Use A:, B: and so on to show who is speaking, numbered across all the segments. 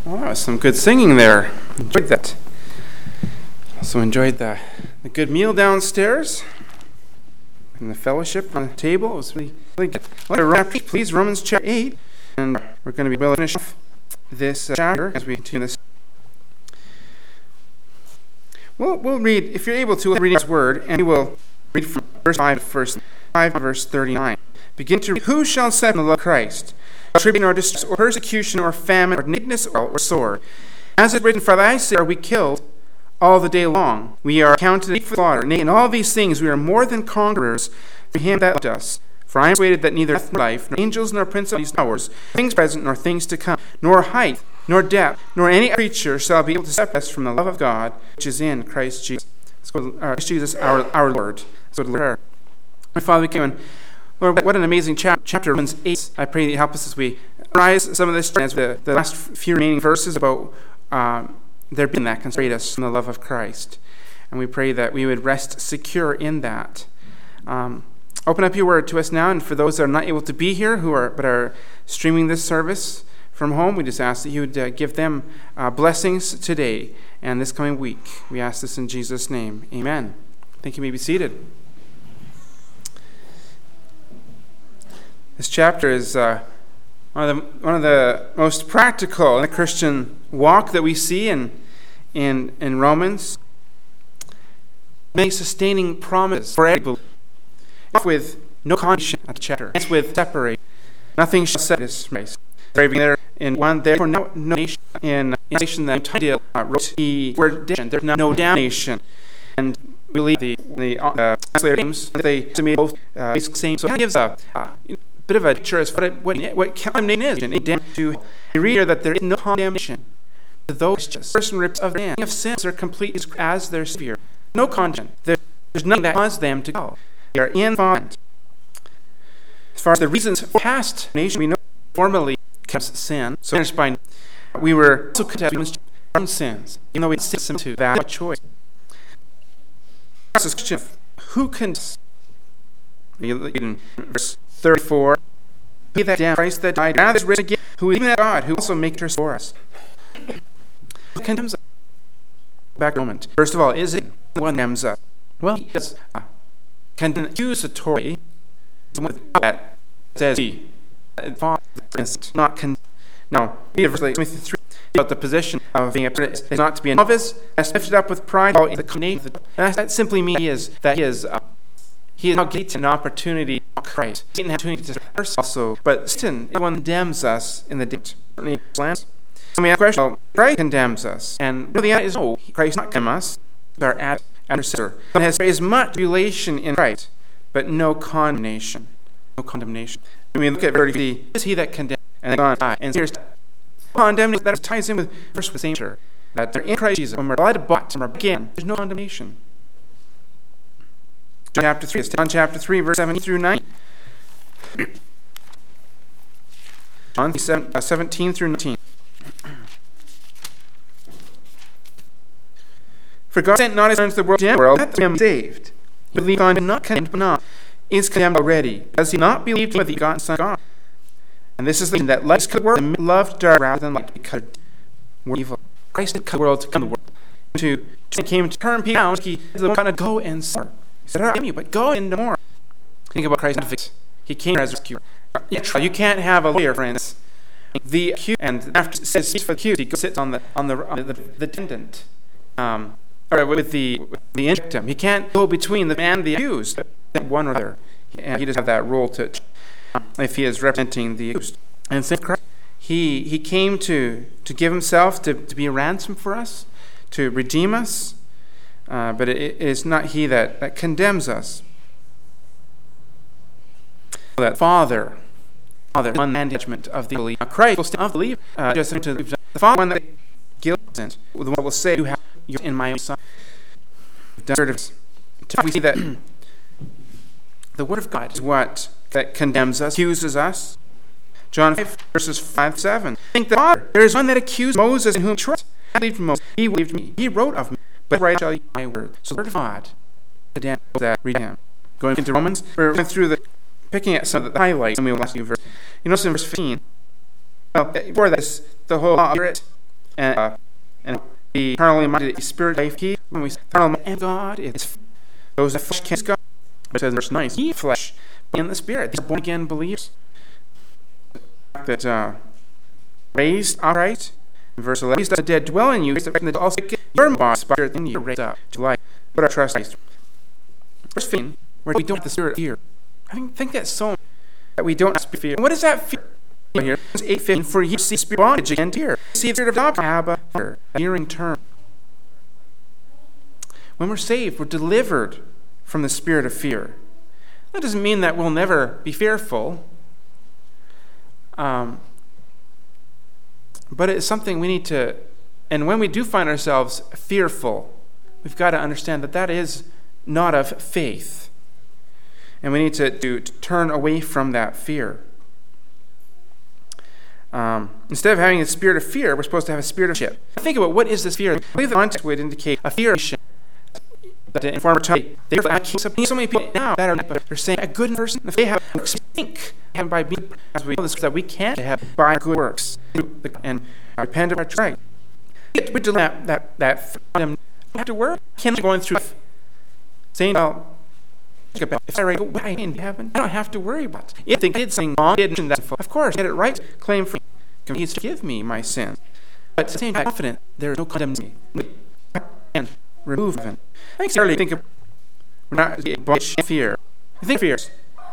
A: Well, that was some good singing there. Enjoyed that. Also enjoyed the good meal downstairs and the fellowship on the table. It was really good. Please, Romans chapter 8. And we're going to be finishing off this chapter as we continue this. We'll read, if you're able to, read God's word, and we will read from verse 5 to verse 39. Begin to read, who shall separate from the love of Christ? Tribulation or distress or persecution or famine or nakedness or sword. As it is written, for thy sake are we killed all the day long. We are counted for slaughter. Nay, in all these things we are more than conquerors through him that loved us. For I am persuaded that neither death nor life, nor angels nor principalities nor powers, things present nor things to come, nor height, nor depth, nor any creature shall be able to separate us from the love of God which is in Christ Jesus. Let's go, Christ Jesus our Lord. Let's go to prayer. My Father, we come and Lord, what an amazing chapter, Romans 8. I pray that you help us as we rise some of this as the last few remaining verses about there being that can separate us from the love of Christ. And we pray that we would rest secure in that. Open up your word to us now, and for those that are not able to be here but are streaming this service from home, we just ask that you would give them blessings today and this coming week. We ask this in Jesus' name. Amen. Thank you. You may be seated. This chapter is one of the most practical in the Christian walk that we see in Romans. Many sustaining promises for every believer. With no condemnation at the chapter. It's with separate. Nothing shall separate us from Christ. There in one, therefore no nation in a nation that Tyndale wrote the word damnation. There's no damnation. And we believe the translator names they estimate both same. So it gives a bit of a picture as what condemnation is. To read here that there is no condemnation to those just person rips of their of sins are complete as their Savior. No condemnation. There's nothing that caused them to go. They are in bondage. As far as the reasons for past nation, we know formerly kept sin. So finished by we were also condemned from sins, even though we didn't sin to that choice. This question of who can in verse 34, he that damned Christ that died, now is risen again, who is even that God, who also makes intercession for us. Who condemns us? Back to moment. First of all, is it the one that condemns us? Well, he is accusatory. That says he, Father, not condemned. Now, verse 23 about the position of being a is not to be a novice, as lifted up with pride. The condemnation. That simply means he is now getting an opportunity to Christ. He didn't have an opportunity to us also, but Satan is the one that condemns us in the day. Certainly, let me ask a question. Well, Christ condemns us, and the answer is no. Christ not condemn us. Our adversary has as much tribulation in Christ, but no condemnation. No condemnation. I mean, look at verse 30. Is he that condemns? And then die. And here's condemnation that ties in with verse the same chapter. That they're in Christ Jesus. When we're blood bought, when we're again, there's no condemnation. John chapter 3, verse 7 through 9. John 17 through 19. For God sent not his Son into the world that him saved. He believed on him, not condemned, but not is condemned already, because he not believed in the begotten Son of God. And this is the reason that light is the world, and loved dark rather than light, because we're evil. Christ didn't come to the world to come to the world. To came to turn people down. He said, "I'm going to go and suffer." He said, "I don't you, but go into more." Think about Christ's advocate. He came as a rescuer. You can't have a lawyer, friends. The accused, and after it says for the accused, he goes sits on the defendant. Or with the victim. He can't go between the man and the accused. One or the other. And he doesn't have that role to if he is representing the accused. And since Christ, he came to give himself to be a ransom for us, to redeem us. But it is not he that condemns us. That Father, one judgment of the believer. Christ will still of the believer. Just to the Father, one that guilt, the one will say, "You have you're in my own Son." We see that the Word of God is what that condemns us, accuses us. John 5, verses 5-7. Think that Father, there is one that accused Moses in whom trust. I believed Moses. He believed me. He wrote of me. But right shall you my word. So the Word of God, condemns that read him. Going into Romans, we're going through picking at some of the highlights. And we will ask you verse. You notice in verse 15. Well, before this, the whole law of Spirit and be eternally minded, spirit life. When we say eternal mind and God, it's those that flesh can't God. But it says verse 9, he flesh, but in the spirit. These are born again believers that raised upright. In verse 11, the dead dwell in you, that also your body, spirit in you, raised up to life. Put our trust in Christ. Verse 15, where we don't have the spirit of fear. I think that's so that we don't have fear. And what is that fear? Here, 8:15, for you see spirit bondage again here. See the spirit of God, Abba, Father, a hearing term. When we're saved, we're delivered from the spirit of fear. That doesn't mean that we'll never be fearful. But it's something we need to, and when we do find ourselves fearful, we've got to understand that that is not of faith. And we need to turn away from that fear. Instead of having a spirit of fear, we're supposed to have a spirit of fear. Think about what is this fear. I believe the context would indicate a fear that in former time they so many people now that are saying a good person if they have think and by being as we know this that we can't have by good works and repent of our trying. We do that freedom have to work. Can't going through saying well if I go in heaven, I don't have to worry about it. If I did something wrong, of course, get it right, claim free. He's to forgive me my sins. But at the same time, confident there is no condemnation and remove them. I think certainly think of we're not fear. I think fears.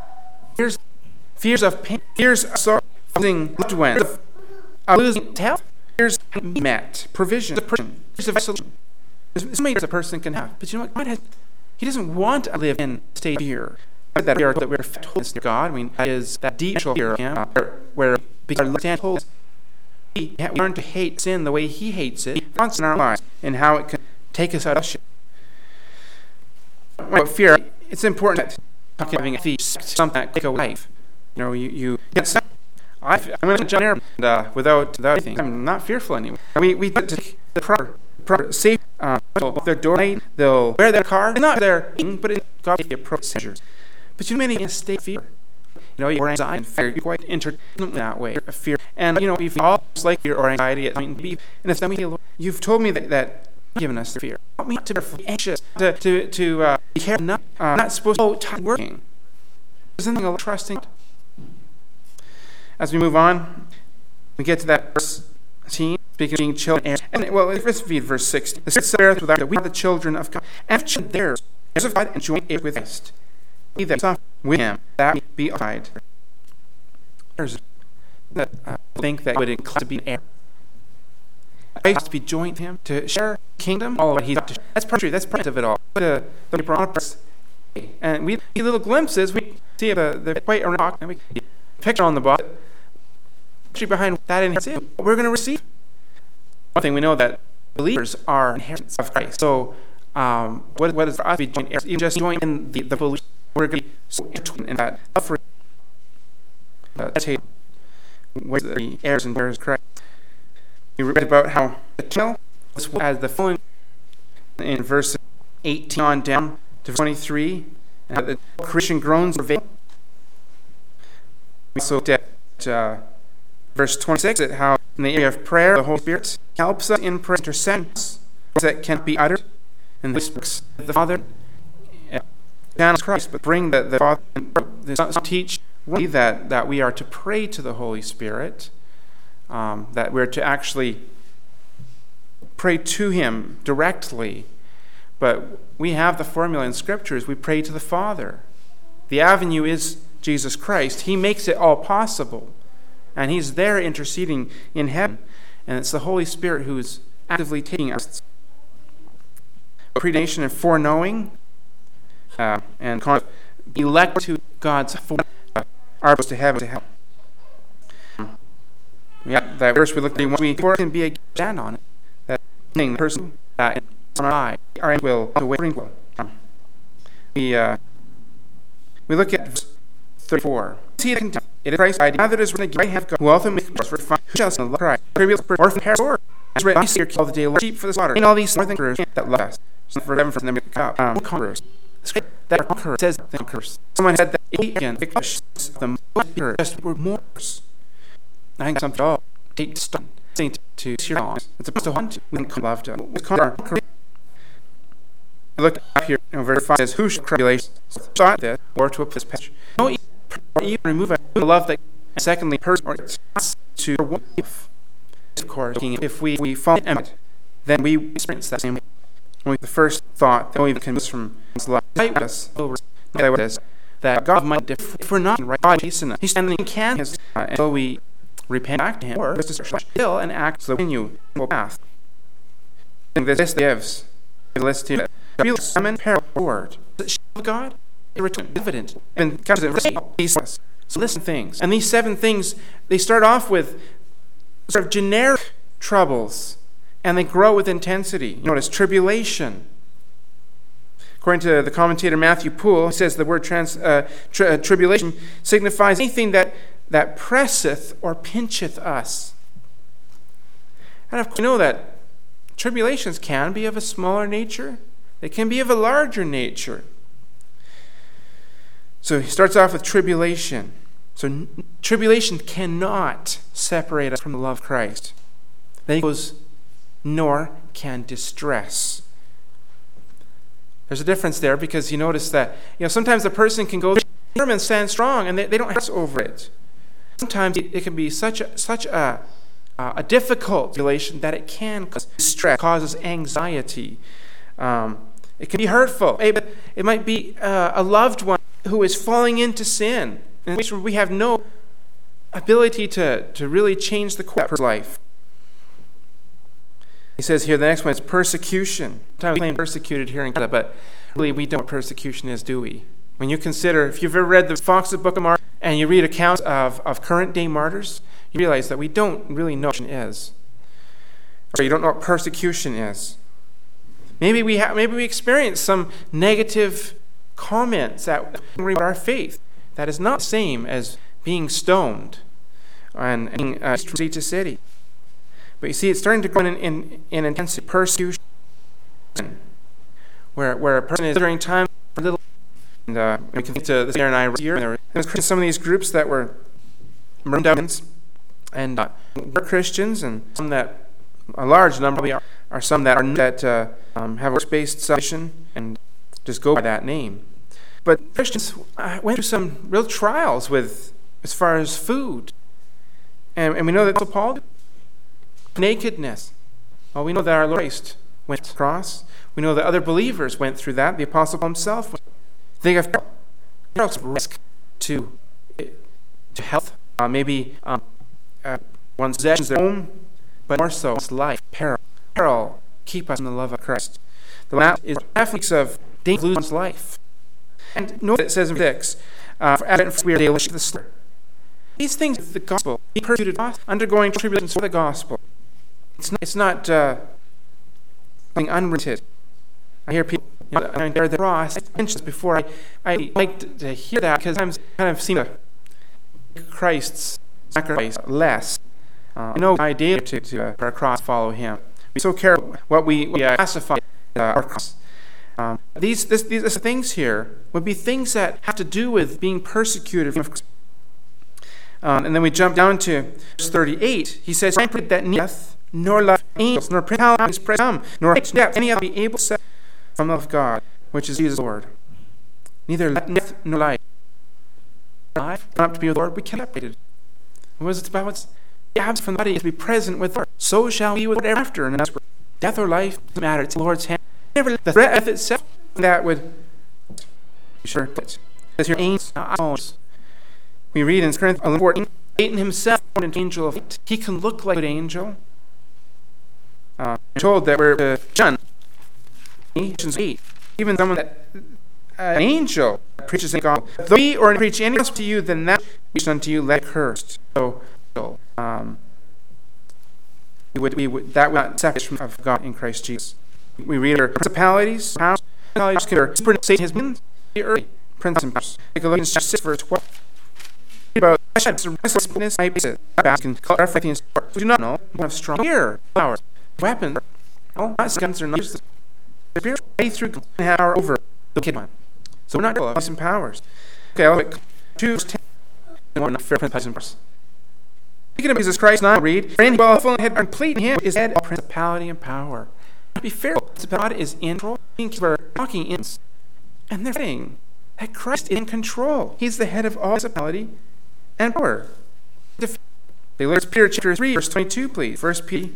A: Fears of pain, fears of sorrow, losing loved ones, of losing health, fears of met, provision, fears of isolation. There's so many fears a person can have. But you know what? God has. He doesn't want to live in state of fear. That we are told that we're told to God. I mean, that is that deep fear of Him, where because our stand holds, we learn to hate sin the way He hates it. He wants in our lives and how it can take us out of shit. About fear, it's important that having a thief, something that take a life. You know, you get some. I'm going to jump there without anything. I'm not fearful anymore. We take the proper safe. Their door, they'll wear their car, not their but in God be approach measures. But you many in a state of fear. You know, your anxiety and fear, you're quite entertained that way. Fear. And you know, we all like fear or anxiety at point be. And if then we feel, you've told me that you've given us the fear. Help me not to be anxious, to be careful, not supposed to time working. There's something a little trusting. As we move on, we get to that verse 18. Speaking of being children, and well, let's read verse 16. The Spirit beareth without that we are the children of God, and if children theirs of God, and joint heirs with Christ. He that suffered with Him, that we be abide. There's that think that would include to be an heir. Christ to be joint with Him, to share the kingdom, all of what He's up to. That's true. That's part of it all. The and we see little glimpses. We see the white rock, and we picture on the bottom. Actually, behind that inheritance, what we're going to receive. One thing we know that believers are inheritors of Christ. So, what is for us to be joint heirs? Even just join in the belief, we're going to be so intertwined in that suffering. Where the heirs and heirs of Christ. We read about how the channel was as the following in verse 18 on down to 23, and how the Christian groans prevail. We also looked at verse 26 at how in the area of prayer, the Holy Spirit helps us in prayer, intercessions that can't be uttered, and the Father channels Christ, but bring the Father and the Son teach that we are to pray to the Holy Spirit, that we're to actually pray to Him directly. But we have the formula in Scriptures: we pray to the Father. The avenue is Jesus Christ. He makes it all possible. And He's there interceding in heaven. And it's the Holy Spirit who's actively taking us. Predestination and foreknowing and elect to God's are supposed to heaven to hell. Yeah, that verse we looked at, we can be a stand on it. That the person that on our eye, our end will bring will. We look at verse 34. See the contempt. It is Christ's idea that is written again. I have God who ultimately for who shall send the Christ. Orphan hair sword. As written, I see your kill the day of sheep for the slaughter. And all these northern conquerors that love us. For them from them to come. Conquerors. That conqueror says the conquerors. Someone said that again. The just were more. I think something all take stone. saying to your songs. It's supposed to want to. We can love to. Look up here, verse 5 says, "Who shall tribulation sought this, or to oppose passage? No, even remove a love that. Secondly, person or to wife. Of course, if we fall in it, then we experience that same way. The first thought that we can move from love is that God might differ if we're not right by He's standing can His until we repent back to Him, or still and act so continue path. This gives let's do it. Real summon word. The God, return evident and comes in. So listen things. And these 7 things, they start off with sort of generic troubles, and they grow with intensity. Notice tribulation. According to the commentator Matthew Poole, he says the word tribulation signifies anything that presseth or pincheth us. And of course, we know that tribulations can be of a smaller nature. They can be of a larger nature. So he starts off with tribulation. So tribulation cannot separate us from the love of Christ. Then he goes, nor can distress. There's a difference there, because you notice that sometimes a person can go firm and stand strong, and they don't stress over it. Sometimes it can be such a difficult tribulation that it can cause stress, causes anxiety. It can be hurtful. It might be a loved one who is falling into sin, in which we have no ability to really change the course of her life. He says here, the next one is persecution. Sometimes we claim persecuted here in Canada, but really we don't know what persecution is, do we? When you consider, if you've ever read the Fox's Book of Martyrs, and you read accounts of current-day martyrs, you realize that we don't really know what persecution is. Or you don't know what persecution is. Maybe we experience some negative comments that about our faith. That is not the same as being stoned and being city to city. But you see, it's starting to grow in intensity. Persecution, where a person is during time for a little. And we can think to this year and I here, and there was some of these groups that were murdered, and were Christians, and some that a large number are some that have works-based salvation and just go by that name. But Christians went through some real trials as far as food, and we know that also Paul did. Nakedness. Well, we know that our Lord Christ went to the cross. We know that other believers went through that. The Apostle Paul himself went. Think of risk to health, maybe one's possessions, their home, but more so one's life, peril, keep us in the love of Christ. The last is ethics of danger to lose one's life. And note that it says in 6, for Advent and we are daily the slur. These things of the gospel, being persecuted, undergoing tribulations for the gospel. It's not something unrooted. I hear people, they're the cross. I mentioned this before. I like to hear that because sometimes I kind of seem to Christ's sacrifice less. I know I dare to our cross follow Him. Be so careful what we classify our cross. These things here would be things that have to do with being persecuted. And then we jump down to verse 38. He says, "I pray that neither death, nor life, angels, nor principalities, nor depth, any of be able to set from the love of God, which is Jesus Lord. Neither death nor life. Life, not to be with the Lord, we cannot be separated. What is it about? It's the absence from the body is to be present with the Lord. So shall we with the Lord after. And that's where death or life doesn't matter. It's the Lord's hand. Never the threat of itself that would be sure. Because your angels. We read in Corinthians 14, Satan himself is an angel of light. He can look like an angel. We're told that we're to shun nations 8. Even someone that an angel preaches in God. Though we or preach any else to you than that preached unto you, let it cursed. So that would not separate us from of God in Christ Jesus. We read our principalities, powers, Satan has been the early principalities and powers. Take a look in 6 verse 12. About restlessness, I can call everything. We do not know one of strong fear, powers, weapons. No, not guns are not used. The spirit way through power over the wicked one. So we're not full of some powers. Okay, I'll look 2:10. Not fear principalities and powers. Speaking of Jesus Christ, now I'll read, for in him dwelleth full and complete in him is head of principality and power. To be fair, God is in control. We're talking in, and they're saying that Christ is in control. He's the head of all principality and power. Let's Peter chapter 3, verse 22, please. 1 Peter,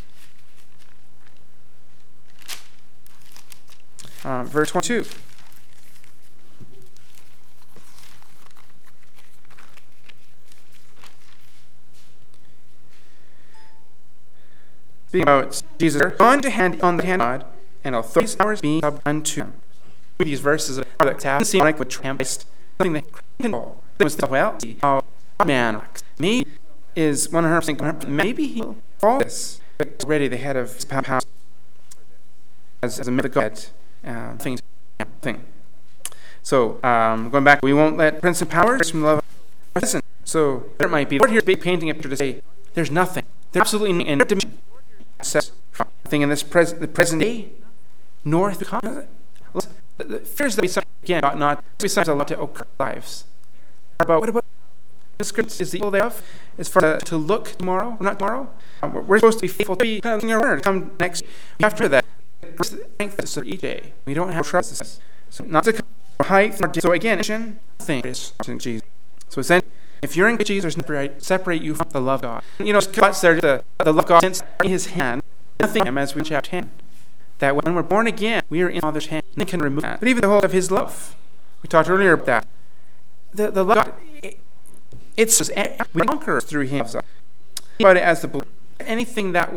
A: verse 22. Speaking about Jesus, on the hand of God, and authorities powers being sub unto him. These verses are that have seen like with Christ, something that can all. It was well, how man maybe is 100%. Maybe he will fall this, but already the head of his power as a myth God thing. So going back, we won't let prince and powers from love. Listen. So there might be. The Lord here is painting a picture to say there's nothing. There's absolutely nothing in dimension. Says nothing in this the present day, nor the coming. The fears that we suffer again ought not be something allowed to occur in our lives. What about the scripture? Is the evil thereof as far as to look tomorrow? Not tomorrow. We're supposed to be faithful to be in our word. Come next after that. Strength of each day. We don't have trust. So not to come height. So again, nothing is in Jesus. So essentially, if you're in Jesus, there's separate you from the love of God. You know, God's there, the love of God since in his hand, nothing as we chapter 10. That when we're born again, we are in Father's hand. Nothing can remove that. But even the whole of his love. We talked earlier about that. The love of God, it's we conquer through him. Think about it as the anything that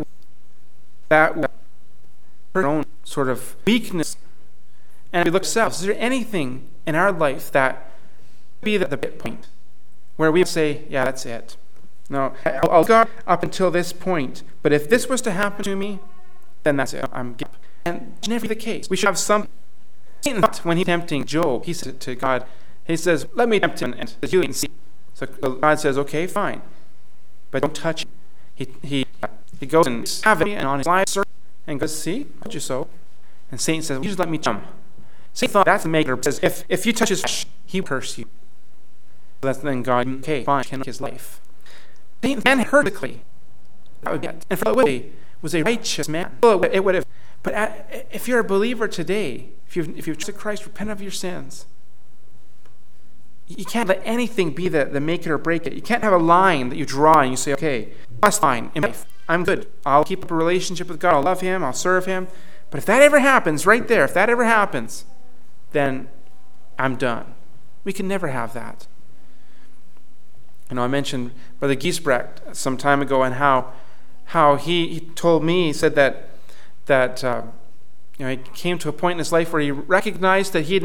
A: our own sort of weakness. And we look at ourselves. Is there anything in our life that be the bit point where we say, yeah, that's it. No, I'll go up until this point. But if this was to happen to me, then that's it. I'm giving up. And it's never the case. We should have some. When he's tempting Job, he said to God, he says, let me tempt him and you can see. So God says, okay, fine. But don't touch him. He goes and have it and on his life and goes, see, I told you so. And Satan says, well, you just let me touch him. Satan thought that's the maker. Says, if you touch his flesh, he will curse you. That's then God, okay, fine, can his life. Satan then vertically, and for the way was a righteous man. It would have. But if you're a believer today, if you've trusted Christ, repent of your sins. You can't let anything be the make it or break it. You can't have a line that you draw and you say, okay, that's fine in life. I'm good. I'll keep up a relationship with God. I'll love him. I'll serve him. But if that ever happens, right there, if that ever happens, then I'm done. We can never have that. You know, I mentioned Brother Giesbrecht some time ago and how he told me, he said that he came to a point in his life where he recognized that he had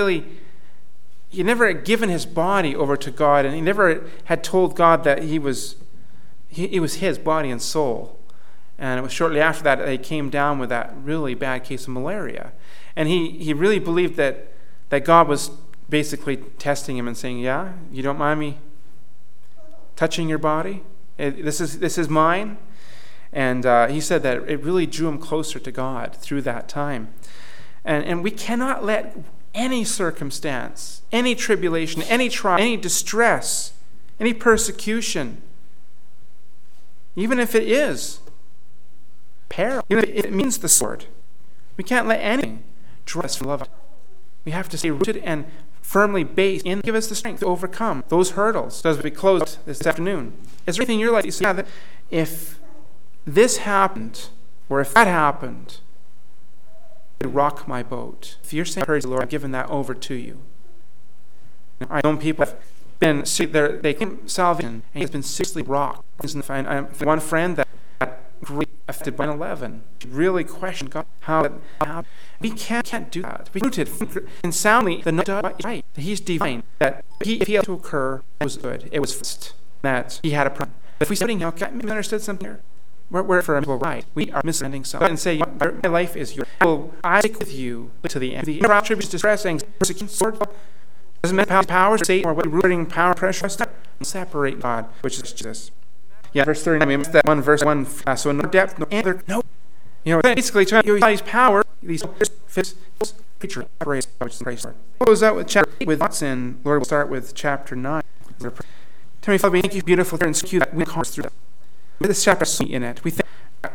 A: never given his body over to God, and he never had told God that he was his body and soul. And it was shortly after that he came down with that really bad case of malaria. And he really believed that God was basically testing him and saying, yeah, you don't mind me touching your body? This is mine. And he said that it really drew him closer to God through that time. And we cannot let any circumstance, any tribulation, any trial, any distress, any persecution, even if it is peril, even if it means the sword, we can't let anything draw us from love. We have to stay rooted and firmly based in give us the strength to overcome those hurdles. So as we close this afternoon, is there anything in your life you say, that if this happened, or if that happened, it would rock my boat? If you're saying, courage, Lord, I've given that over to you. I know people have been, they claim salvation, and he's been seriously rocked. And one friend that really affected by 9/11, really questioned God, how that happened. We can't do that. We rooted and soundly the night right. He's divine. That if he had to occur, it was good. It was first that he had a plan. But if we studying, okay, I misunderstood something here. We're for people right. We are misunderstanding something. And say, my life is yours. I stick with you to the end. The attributes, distress, anxiety, persecution, sword, doesn't matter powers, Satan, or what rooting power, pressure, separate God, which is Jesus. Yeah, verse 39. I mean, that one verse 1. So no depth, no answer, no. You know, basically, trying to use these power, these fits, preacher, praise, which is Christ. We'll close out with chapter 8 with what's in. Lord, we'll start with chapter 9. Heavenly Father, we thank you, beautiful, and secure that we can through that. This chapter is in it. We think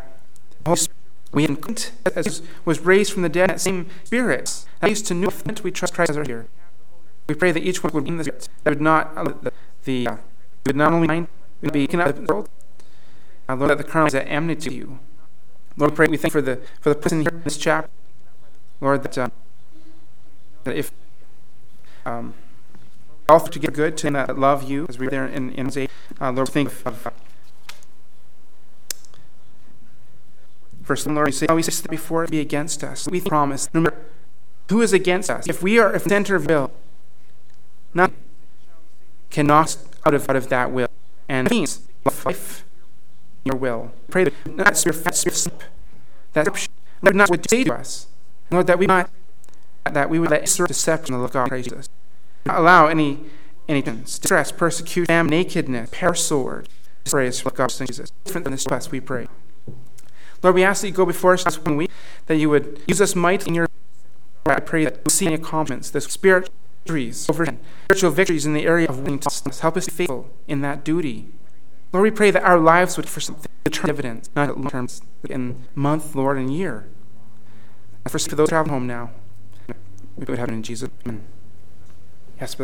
A: as was raised from the dead, that same Spirit that used to know that we trust Christ as our here. We pray that each one would be in the Spirit, that would not would not only mind, would be taken out of the world. Lord, that the carnal is at enmity to you. Lord, we pray, we thank you for the person here in this chapter. Lord, that if all to get good to them that love you, as we read there in Isaiah, Lord, think of first, Lord, we say, we say before it be against us. We promise, no matter who is against us, if we are a center of will, nothing can knock us out of that will. And it means life in your will. Pray that not your sleep, that Scripture, Lord, not would say to us, Lord, that we would let serve deception of God, Christ Jesus. Not allow any distress, persecution, famine, nakedness, peril, sword, praise for God, Jesus. Different than this request, we pray. Lord, we ask that you go before us this 1 week, that you would use us mightily in your. I pray that we see any accomplishments, the spiritual victories in the area of winning. Help us be faithful in that duty. Lord, we pray that our lives would for something eternal dividends, not at long terms, in month, Lord, and year. And for those traveling home now, we would have it in Jesus' name. Yes, but